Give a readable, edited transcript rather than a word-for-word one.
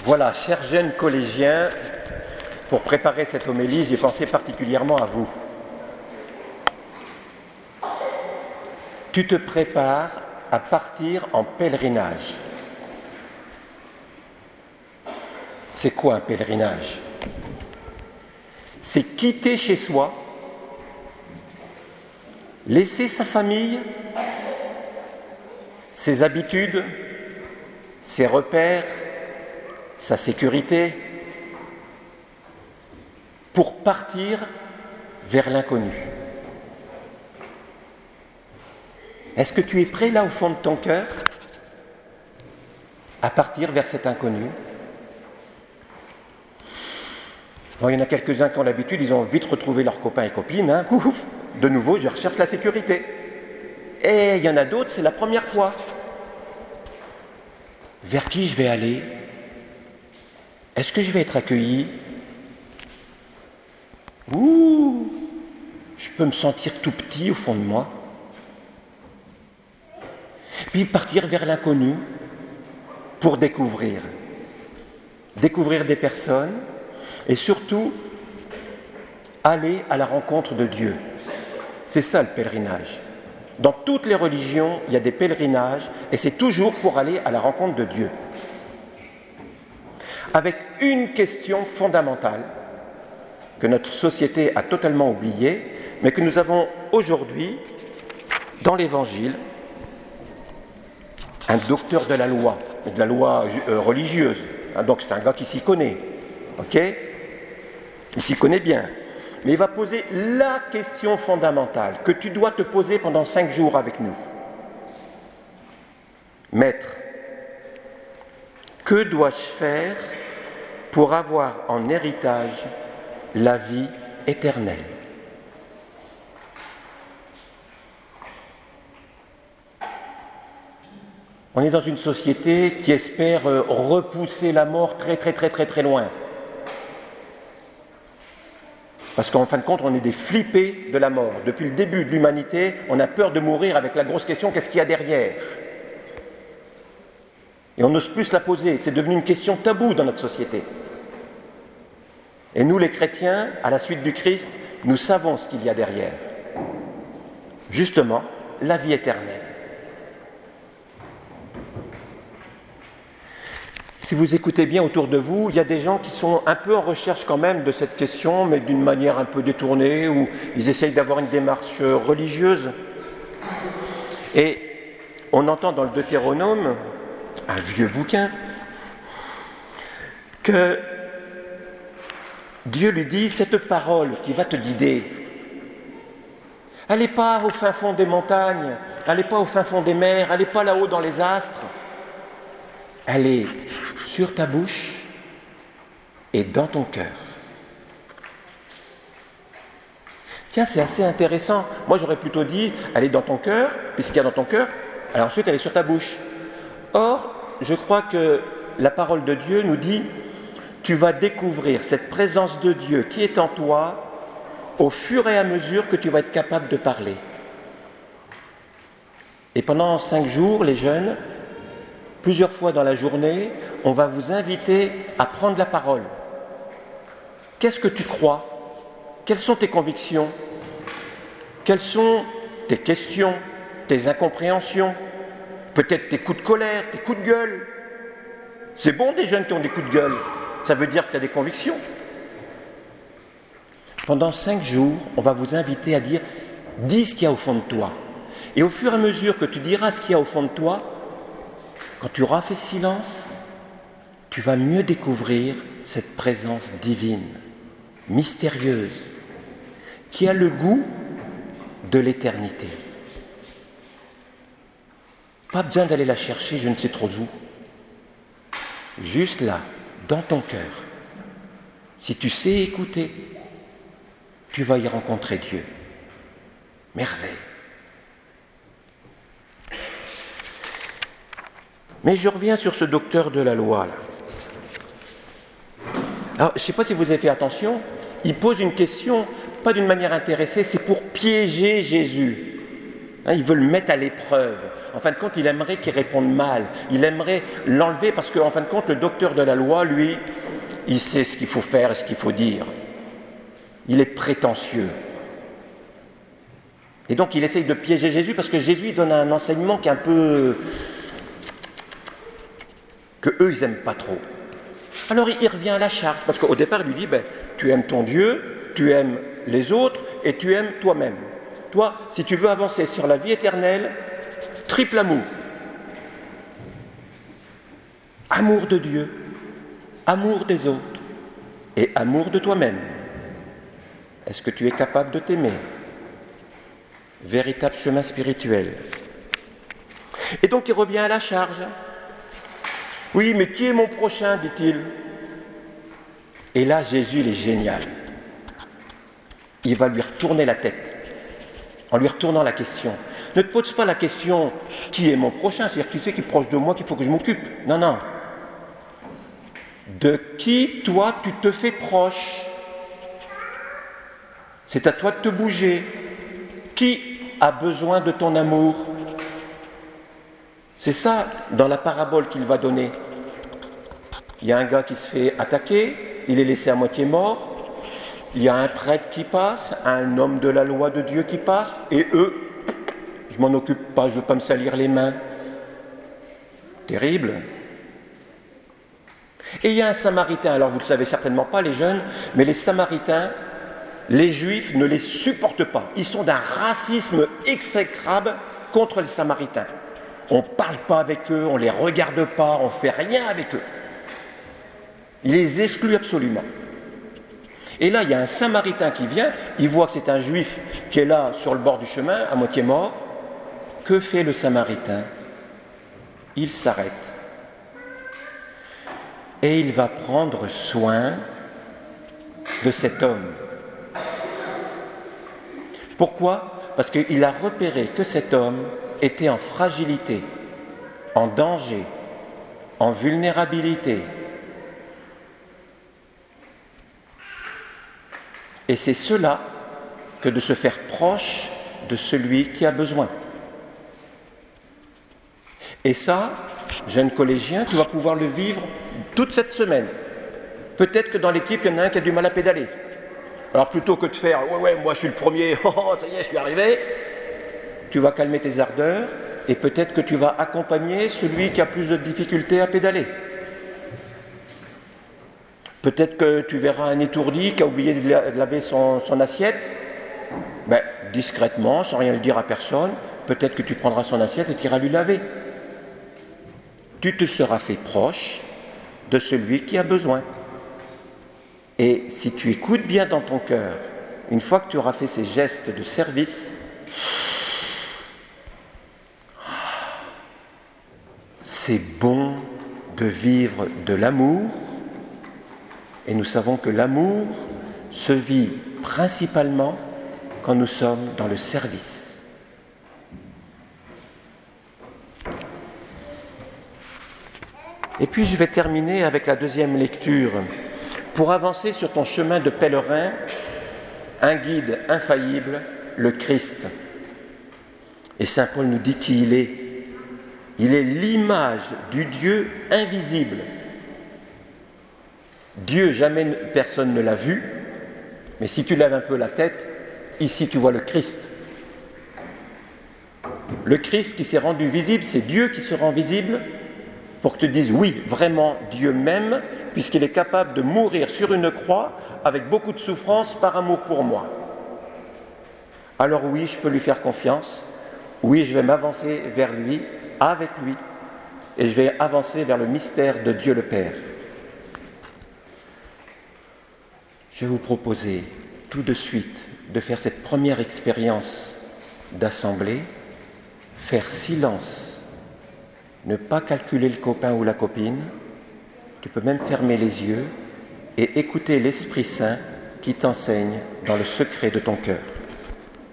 Voilà, chers jeunes collégiens, pour préparer cette homélie, j'ai pensé particulièrement à vous. Tu te prépares à partir en pèlerinage. C'est quoi un pèlerinage? C'est quitter chez soi, laisser sa famille, ses habitudes, ses repères, sa sécurité, pour partir vers l'inconnu. Est-ce que tu es prêt là au fond de ton cœur à partir vers cet inconnu? Bon, il y en a quelques-uns qui ont l'habitude, ils ont vite retrouvé leurs copains et copines. Ouf, de nouveau, je recherche la sécurité. Et il y en a d'autres, c'est la première fois. Vers qui je vais aller? Est-ce que je vais être accueilli? Ouh, je peux me sentir tout petit au fond de moi. Puis partir vers l'inconnu pour découvrir des personnes et surtout aller à la rencontre de Dieu. C'est ça le pèlerinage. Dans toutes les religions, il y a des pèlerinages et c'est toujours pour aller à la rencontre de Dieu. Avec une question fondamentale que notre société a totalement oubliée, mais que nous avons aujourd'hui dans l'Évangile. Un docteur de la loi religieuse, donc c'est un gars qui s'y connaît, ok? Il s'y connaît bien, mais il va poser la question fondamentale que tu dois te poser pendant 5 jours avec nous. Maître, que dois-je faire pour avoir en héritage la vie éternelle? On est dans une société qui espère repousser la mort très loin. Parce qu'en fin de compte, on est des flippés de la mort. Depuis le début de l'humanité, on a peur de mourir avec la grosse question, qu'est-ce qu'il y a derrière? Et on n'ose plus se la poser. C'est devenu une question taboue dans notre société. Et nous, les chrétiens, à la suite du Christ, nous savons ce qu'il y a derrière. Justement, la vie éternelle. Si vous écoutez bien autour de vous, il y a des gens qui sont un peu en recherche quand même de cette question, mais d'une manière un peu détournée, où ils essayent d'avoir une démarche religieuse. Et on entend dans le Deutéronome, un vieux bouquin, que Dieu lui dit, cette parole qui va te guider, elle n'est pas au fin fond des montagnes, elle n'est pas au fin fond des mers, elle n'est pas là-haut dans les astres, elle est sur ta bouche et dans ton cœur. Tiens, c'est assez intéressant. Moi, j'aurais plutôt dit, elle est dans ton cœur, puisqu'il y a dans ton cœur, alors ensuite, elle est sur ta bouche. Or, je crois que la parole de Dieu nous dit, tu vas découvrir cette présence de Dieu qui est en toi au fur et à mesure que tu vas être capable de parler. Et pendant 5 jours, les jeunes, plusieurs fois dans la journée, on va vous inviter à prendre la parole. Qu'est-ce que tu crois? Quelles sont tes convictions? Quelles sont tes questions, tes incompréhensions? Peut-être tes coups de colère, tes coups de gueule. C'est bon des jeunes qui ont des coups de gueule. Ça veut dire qu'il y a des convictions. Pendant 5 jours, on va vous inviter à dire « dis ce qu'il y a au fond de toi ». Et au fur et à mesure que tu diras ce qu'il y a au fond de toi, quand tu auras fait silence, tu vas mieux découvrir cette présence divine, mystérieuse, qui a le goût de l'éternité. Pas besoin d'aller la chercher je ne sais trop où. Juste là, dans ton cœur. Si tu sais écouter, tu vas y rencontrer Dieu. Merveille. Mais je reviens sur ce docteur de la loi, là. Alors, je ne sais pas si vous avez fait attention, il pose une question, pas d'une manière intéressée, c'est pour piéger Jésus. Il veut le mettre à l'épreuve. En fin de compte, il aimerait qu'il réponde mal. Il aimerait l'enlever parce qu'en fin de compte, le docteur de la loi, lui, il sait ce qu'il faut faire et ce qu'il faut dire. Il est prétentieux. Et donc, il essaye de piéger Jésus parce que Jésus donne un enseignement qui est un peu... que eux, ils n'aiment pas trop. Alors, il revient à la charge parce qu'au départ, il lui dit, tu aimes ton Dieu, tu aimes les autres et tu aimes toi-même. Toi, si tu veux avancer sur la vie éternelle, triple amour. Amour de Dieu, amour des autres et amour de toi-même. Est-ce que tu es capable de t'aimer? Véritable chemin spirituel. Et donc il revient à la charge. Oui, mais qui est mon prochain, dit-il. Et là, Jésus, il est génial. Il va lui retourner la tête, en lui retournant la question. Ne te pose pas la question « qui est mon prochain ?» C'est-à-dire qui c'est qui est proche de moi qu'il faut que je m'occupe. Non, non. De qui, toi, tu te fais proche? C'est à toi de te bouger. Qui a besoin de ton amour? C'est ça, dans la parabole qu'il va donner. Il y a un gars qui se fait attaquer, il est laissé à moitié mort. Il y a un prêtre qui passe, un homme de la loi de Dieu qui passe, et eux, je m'en occupe pas, je ne veux pas me salir les mains. Terrible. Et il y a un Samaritain, alors vous ne le savez certainement pas les jeunes, mais les Samaritains, les Juifs ne les supportent pas. Ils sont d'un racisme exécrable contre les Samaritains. On ne parle pas avec eux, on ne les regarde pas, on ne fait rien avec eux. Ils les excluent absolument. Et là, il y a un Samaritain qui vient, il voit que c'est un Juif qui est là sur le bord du chemin, à moitié mort. Que fait le Samaritain? Il s'arrête. Et il va prendre soin de cet homme. Pourquoi? Parce qu'il a repéré que cet homme était en fragilité, en danger, en vulnérabilité. Et c'est cela que de se faire proche de celui qui a besoin. Et ça, jeune collégien, tu vas pouvoir le vivre toute cette semaine. Peut-être que dans l'équipe, il y en a un qui a du mal à pédaler. Alors plutôt que de faire « ouais, moi je suis le premier, oh, ça y est, je suis arrivé », tu vas calmer tes ardeurs et peut-être que tu vas accompagner celui qui a plus de difficultés à pédaler. Peut-être que tu verras un étourdi qui a oublié de laver son assiette. Discrètement, sans rien le dire à personne, peut-être que tu prendras son assiette et tu iras lui laver. Tu te seras fait proche de celui qui a besoin. Et si tu écoutes bien dans ton cœur, une fois que tu auras fait ces gestes de service, c'est bon de vivre de l'amour. Et nous savons que l'amour se vit principalement quand nous sommes dans le service. Et puis je vais terminer avec la deuxième lecture. Pour avancer sur ton chemin de pèlerin, un guide infaillible, le Christ. Et saint Paul nous dit qui il est. Il est l'image du Dieu invisible. Dieu, jamais personne ne l'a vu, mais si tu lèves un peu la tête, ici tu vois le Christ. Le Christ qui s'est rendu visible, c'est Dieu qui se rend visible pour que tu te dises oui, vraiment Dieu m'aime, puisqu'il est capable de mourir sur une croix avec beaucoup de souffrance par amour pour moi. Alors oui, je peux lui faire confiance, oui, je vais m'avancer vers lui, avec lui, et je vais avancer vers le mystère de Dieu le Père. Je vais vous proposer tout de suite de faire cette première expérience d'assemblée, faire silence, ne pas calculer le copain ou la copine, tu peux même fermer les yeux et écouter l'Esprit Saint qui t'enseigne dans le secret de ton cœur.